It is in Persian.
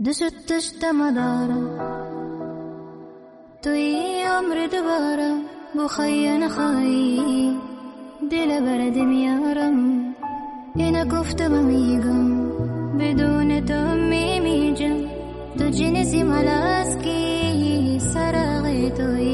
دوستش دارم توی عمر دوباره بخوای نخوای دل برد میارم اینو گفتم میگم بدون تو میجم تو جنسی ملاسکی سرغی توی